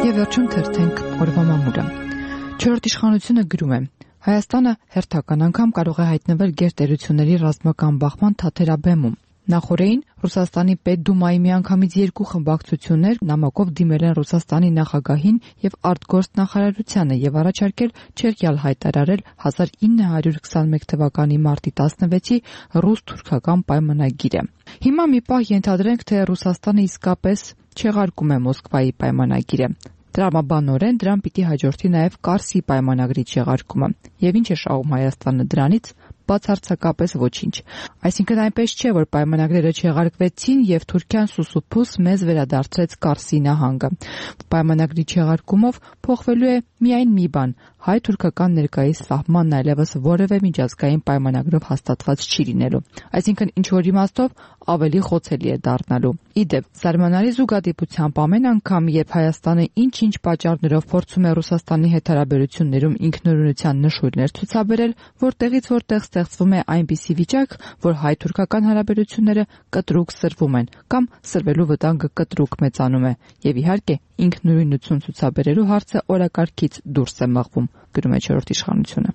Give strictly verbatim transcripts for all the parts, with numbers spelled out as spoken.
Եվ վերջում թերթենք օրվա մամուլը։ Չորրորդ իշխանությունը գրում է. Հայաստանը հերթական անգամ կարող է հայտնվել գերտերությունների ռազմական բախման թաթերաբեմում։ Նախորդին Ռուսաստանի Պետդումայի միանգամից երկու խմբակցություններ նամակով դիմել են Ռուսաստանի նախագահին եւ արտգործնախարարությանը եւ առաջարկել չեղյալ հայտարարել հազար ինը հարյուր քսաներկու թվականի մարտի տասնվեցի ռուս-թուրքական պայմանագիրը։ Հիմա մի պահ ենթադրենք, թե Ռուսաստանը իսկապես չեղարկում է Մոսկվայի պայմանագիրը։ Տրամաբանորեն դրան պիտի հաջորդի նաև Կարսի պայմանագրի չեղարկումը։ Եվ ինչ է շահում Հայաստանը դրանից։ Բացարձակապես ոչինչ։ Այսինքն այնպես չէ, որ պայմանագրերը չեղարկվեցին եւ Թուրքիան սուսուփուս մեզ վերադարձրեց Կարսի նահանգը։ Պայմանագրի չեղարկումով փոխվելու է միայն մի բան՝ հայ-թուրքական ներկայիս սահմանն այլևս որևէ միջազգային պայմանագրով հաստատված չի լինելու։ Այսինքն ինչ որ իմաստով ավելի խոցելի է դառնալու։ Իդեպ, զարմանալի զուգադիպությամբ ամեն անգամ, երբ Հայաստանը ինչ-ինչ պատճառներով փորձում է Ռուսաստանի հետ հարաբերություններում ինքնուրույնության նշույլներ ցուցաբերել, որտեղից որտեղ ստեղծվում է այնպիսի վիճակ, որ հայ-թուրքական հարաբերությունները կտրուկ սրվում են կամ սրվելու վտանգը կտրուկ մեծանում է, եւ իհարկե ինքնուրույնություն ցուցաբերելու հարցը օրակարգից դուրս է մղվում, գրում է չորրորդ իշխանությունը։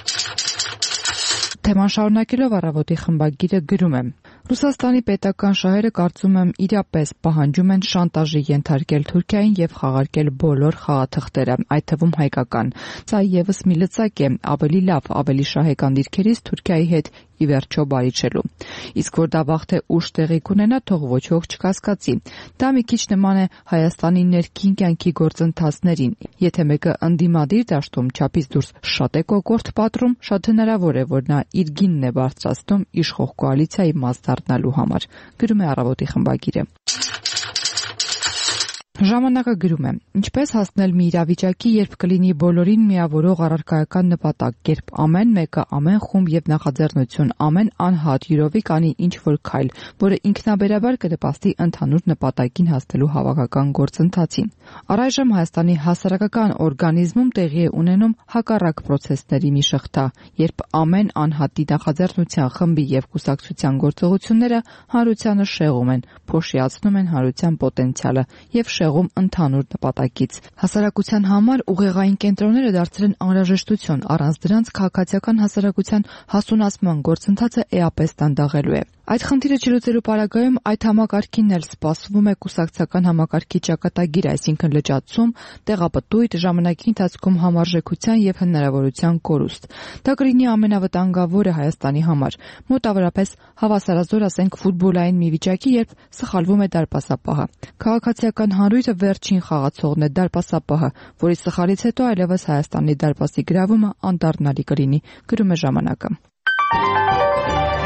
Թեման շարունակելով առավոտի խմբագիրը գրում է. Ռուսաստանի պետական շահերը կարծում եմ իրապես պահանջում են շանտաժի ենթարկել Թուրքիային եւ խաղարկել բոլոր խաղաթղթերը, այդ թվում հայկական։ Սա եւս մի լծակ է ավելի լավ, ավելի շահեկան դիրքերից Թուրքիայի հետ ի վերջո բարիչելու։ Իսկ որ դա վաղ թե ուշ տեղի կունենա, թող ոչ ոք չկասկածի։ Դա մի քիչ նման է Հայաստանի ներքին կյանքի գործընթացներին։ Եթե մեկը ընդդիմադիր դաշտում չափից դուրս շատ է կոկորտ պատռում, շատ հնարավոր է, որ նա իր գինն է բարձրացնում իշխող կոալիցիայի մաս դառնալու համար, գրում է առավոտի խմբագիրը։ Ժամանակը գրում է. Ինչպես հասնել մի իրավիճակի, երբ կլինի բոլորին միավորող առարկայական նպատակ, երբ ամեն մեկը, ամեն խումբ եւ նախաձեռնություն, ամեն անհատ յուրովի կանի ինչ-որ քայլ, որը ինքնաբերաբար կնպաստի ընդհանուր նպատակին հասնելու հավաքական գործընթացին։ Առայժմ Հայաստանի հասարակական օրգանիզմում տեղի է ունենում հակառակ պրոցեսների մի շղթա, երբ ամեն անհատի նախաձեռնության, խմբի եւ կուսակցության գործողությունները հանրությանը շեղում են, փոշիացնում են հանրության պոտենցիալը եւ շեղում ընդհանուր նպատակից։ Հասարակության համար ուղեղային կենտրոնները դարձել են անհրաժեշտություն, առանց դրանց քաղաքացիական հասարակության հասունացման գործընթացը էապես դանդաղելու է։ Այդ խնդիրը չլուծելու պարագայում այդ համակարգին էլ սպասվում է կուսակցական համակարգի ճակատագիր, այսինքն լճացում, տեղապտույտ, ժամանակի ընթացքում համարժեքության եւ հնարավորության կորուստ։ Դա կլինի ամենավտանգավորը Հայաստանի համար, մոտավորապես հավասարազոր, ասենք, ֆուտբոլային մի վիճակի, երբ սխալվում է դարպասապահը։ Քաղաքացիական հանրույթը վերջին խաղացողն է դարպասապահը, որի սխալից հետո այլևս Հայաստանի դարպասի գրավումը անդառնալի կլինի, գրում է ժամանակը։